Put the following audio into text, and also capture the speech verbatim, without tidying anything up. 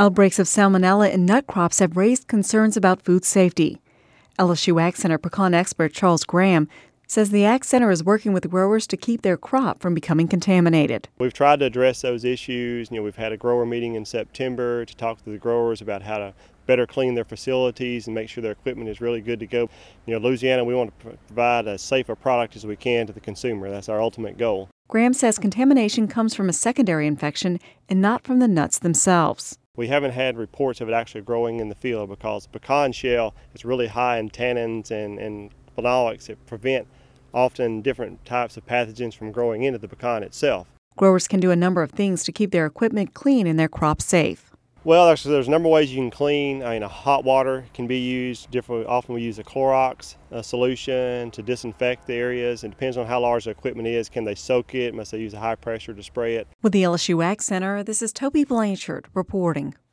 Outbreaks of salmonella in nut crops have raised concerns about food safety. L S U Ag Center pecan expert Charles Graham says the Ag Center is working with growers to keep their crop from becoming contaminated. We've tried to address those issues. You know, we've had a grower meeting in September to talk to the growers about how to better clean their facilities and make sure their equipment is really good to go. You know, Louisiana, we want to provide as safe a product as we can to the consumer. That's our ultimate goal. Graham says contamination comes from a secondary infection and not from the nuts themselves. We haven't had reports of it actually growing in the field because the pecan shell is really high in tannins and, and phenolics that prevent often different types of pathogens from growing into the pecan itself. Growers can do a number of things to keep their equipment clean and their crops safe. Well, there's, there's a number of ways you can clean. I mean, a hot water can be used. Different, often we use a Clorox uh, solution to disinfect the areas. It depends on how large the equipment is. Can they soak it? Must they use a high pressure to spray it? With the L S U Ag Center, this is Toby Blanchard reporting.